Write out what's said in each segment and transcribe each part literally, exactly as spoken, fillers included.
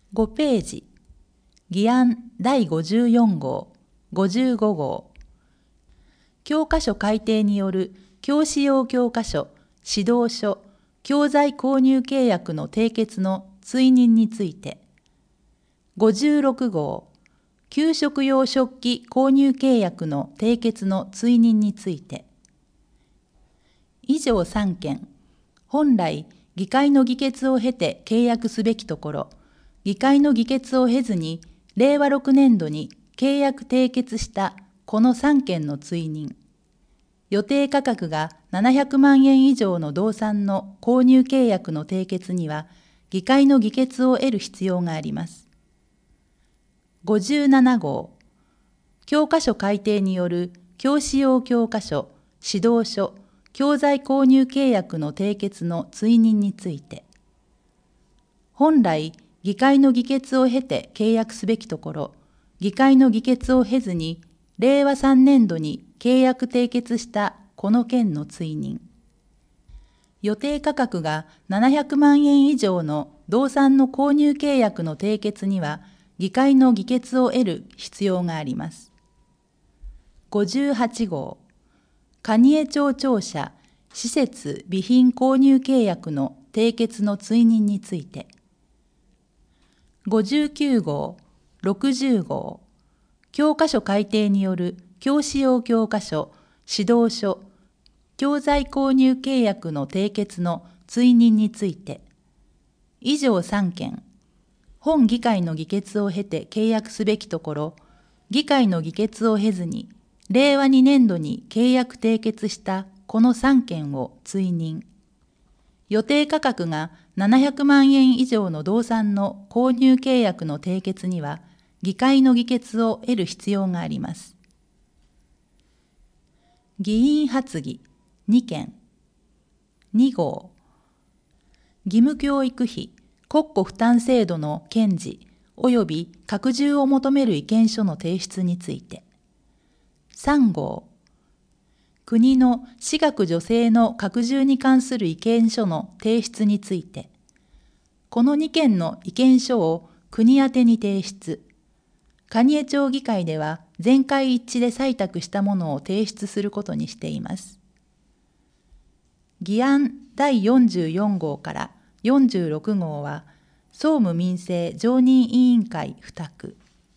ごページ、議案だいごじゅうよん号、ごじゅうご号。教科書改訂による教師用教科書、指導書、教材購入契約の締結の追認について。ごじゅうろく号、給食用食器購入契約の締結の追認について。以上さんけん、本来議会の議決を経て契約すべきところ、議会の議決を経ずにれいわろくねんどに契約締結したこのさんけんの追認。予定価格がななひゃくまんえん以上の動産の購入契約の締結には、議会の議決を得る必要があります。ごじゅうなな号、教科書改訂による教師用教科書、指導書、教材購入契約の締結の追認について。本来、議会の議決を経て契約すべきところ、議会の議決を経ずに、れいわさんねんどに契約締結したこの件の追認。予定価格がななひゃくまんえん以上の動産の購入契約の締結には、議会の議決を得る必要があります。ごじゅうはち号、蟹江町庁舎、施設備品購入契約の締結の追認について。ごじゅうきゅう号、ろくじゅう号、教科書改訂による教師用教科書、指導書、教材購入契約の締結の追認について。以上さんけん、本議会の議決を経て契約すべきところ、議会の議決を経ずに、れいわにねんどに契約締結したこのさんけんを追認。予定価格がななひゃくまんえん以上の動産の購入契約の締結には、議会の議決を得る必要があります。議員発議にけん。に号、義務教育費国庫負担制度の堅持及び拡充を求める意見書の提出について。さん号、国の私学助成の拡充に関する意見書の提出について。このにけんの意見書を国宛てに提出。蟹江町議会では全会一致で採択したものを提出することにしています。議案だいよんじゅうよん号からよんじゅうろく号は、総務民政常任委員会付託。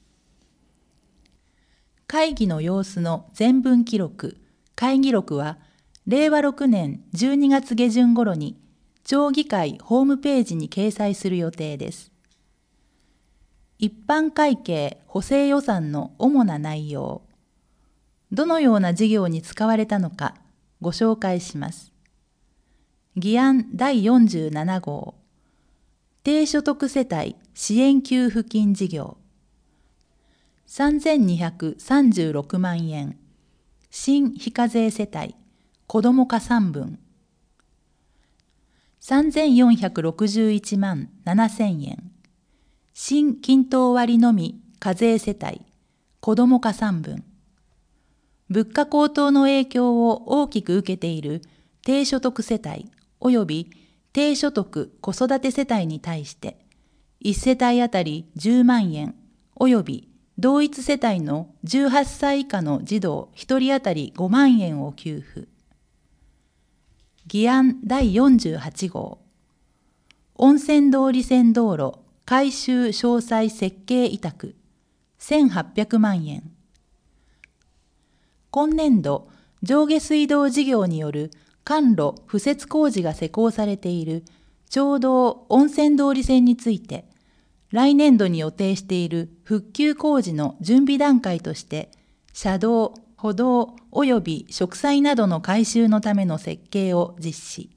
会議の様子の全文記録、会議録は、れいわろくねんじゅうにがつげじゅん頃に、町議会ホームページに掲載する予定です。一般会計補正予算の主な内容。どのような事業に使われたのか、ご紹介します。議案だいよんじゅうなな号、低所得世帯支援給付金事業。さんぜんにひゃくさんじゅうろくまんえん、新非課税世帯、子ども加算分。さんぜんよんひゃくろくじゅういちまんななせんえん、新均等割のみ課税世帯、子ども加算分。物価高騰の影響を大きく受けている低所得世帯及び低所得子育て世帯に対して、いち世帯あたりじゅうまんえん及び同一世帯のじゅうはっさい以下の児童ひとりあたりごまんえんを給付。議案だいよんじゅうはち号、温泉通り線道路改修詳細設計委託せんはっぴゃくまんえん。今年度、上下水道事業による管路敷設工事が施行されている町道温泉通り線について、来年度に予定している復旧工事の準備段階として、車道、歩道及び植栽などの改修のための設計を実施。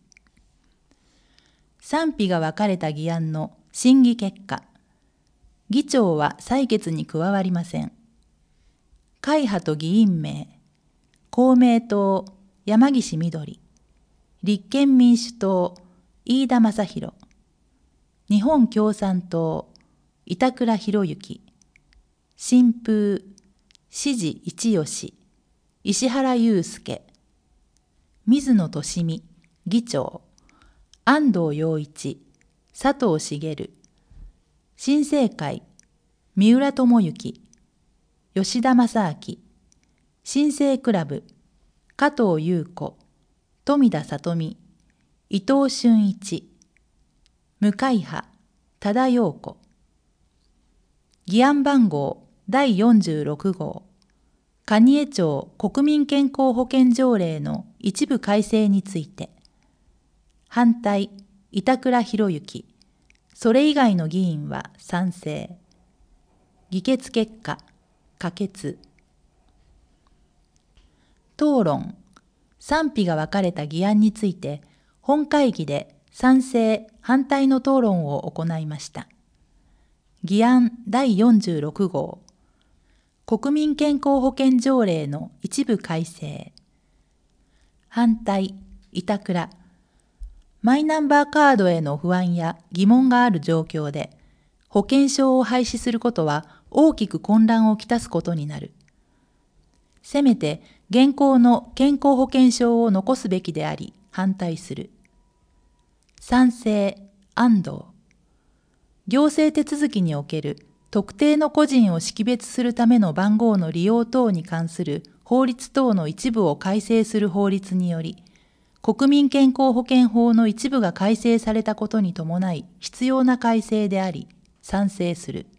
賛否が分かれた議案の審議結果。議長は採決に加わりません。会派と議員名。公明党、山岸みどり。立憲民主党、飯田正弘。日本共産党、板倉博之。新風、支持一吉。石原祐介。水野俊美、議長。安藤洋一、佐藤茂。 新生会、三浦智之、吉田正明、新生クラブ、加藤優子、富田里美、伊藤俊一、向派、多田陽子。議案番号だいよんじゅうろく号、蟹江町国民健康保険条例の一部改正について。反対、板倉博之。それ以外の議員は賛成。議決結果、可決。討論。賛否が分かれた議案について、本会議で賛成・反対の討論を行いました。議案だいよんじゅうろく号、国民健康保険条例の一部改正。反対、板倉。マイナンバーカードへの不安や疑問がある状況で、保険証を廃止することは大きく混乱をきたすことになる。せめて現行の健康保険証を残すべきであり、反対する。賛成、安藤。行政手続きにおける特定の個人を識別するための番号の利用等に関する法律等の一部を改正する法律により、国民健康保険法の一部が改正されたことに伴い必要な改正であり、賛成する。